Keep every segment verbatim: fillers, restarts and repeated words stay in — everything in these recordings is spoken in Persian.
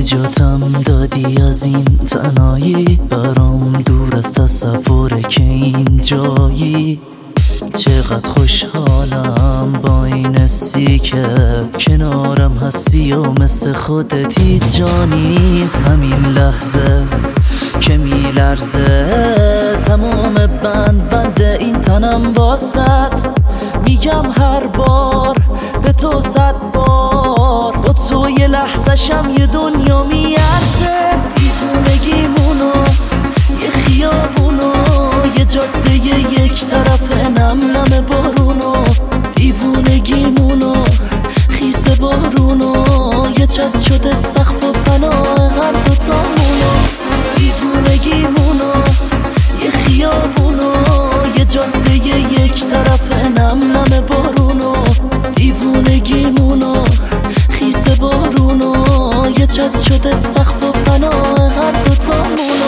نجاتم دادی از این تنهایی، برام دور از تصور که این جایی. چقدر خوشحالم با این حسی که کنارم هستی و مثل خودت هیچ جا نیست. همین لحظه که میلرزه تمام بند بند این تنم واسط، میگم هر بار به تو صد بار، با تو یه لحظه شم یه دنیا میارزه. دیوونگیمونو یه خیابونو یه جاده یک طرف نم نم بارونو، دیوونگیمونو خیس بارونو یه چت شده سقف و پناه هر دوتامونو. دیوونگیمونو یه خیابونو یه جاده یک طرف نم نم بارونو، دیوونگیمونو خیس بارونو یه چت شده سقف و پناه هر دوتامونو.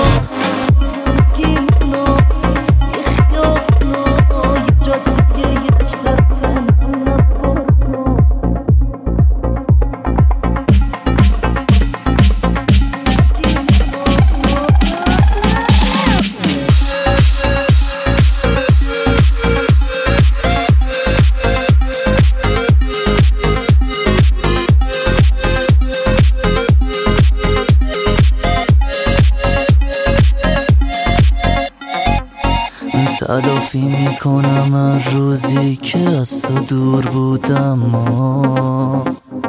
تلافی میکنم هر روزی که از تو دور بودم، ما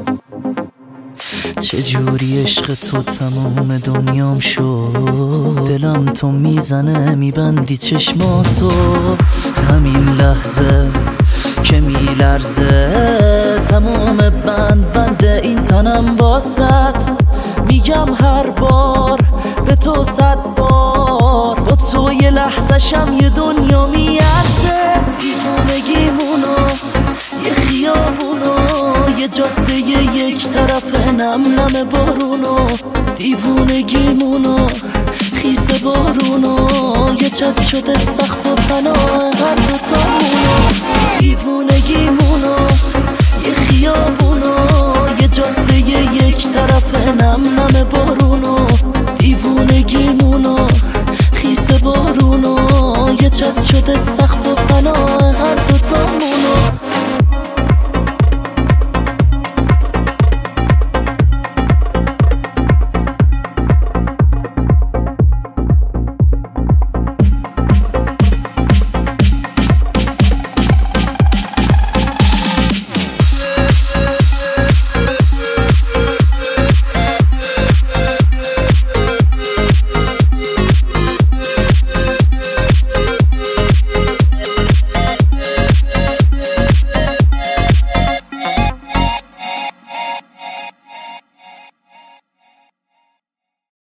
چجوری عشق تو تمام دنیام شد. دلم تو میزنه میبندی چشماتو، همین لحظه که میلرزه تمام بند بند این تنم واسط، میگم هر بار به تو صد بار، با تو یه لحظه شم یه دنیا میارزه. دیوونگیمونو یه خیابونو یه جاده یک طرف نم نم بارونو، دیوونگیمونو خیس بارونو یه چت شده سقف و پناه هر دوتامونو. دیوونگیمونو یه خیابونو یه جاده یک طرف نم نم بارونو، دیوونگیمونو خیس بارونو یه چت شده سقف و پناه هر